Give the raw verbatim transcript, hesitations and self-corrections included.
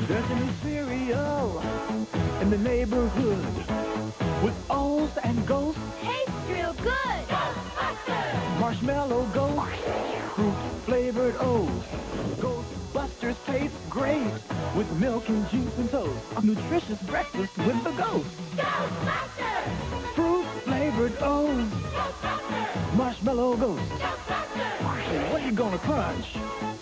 There's a new cereal in the neighborhood with O's and Ghosts. Tastes real good. Ghostbusters! Marshmallow Ghost, fruit-flavored O's. Ghostbusters taste great with milk and juice and toast. A nutritious breakfast with the Ghost. Ghostbusters! Fruit-flavored O's. Ghostbusters! Marshmallow Ghost. Ghostbusters! Hey, what are you gonna crunch?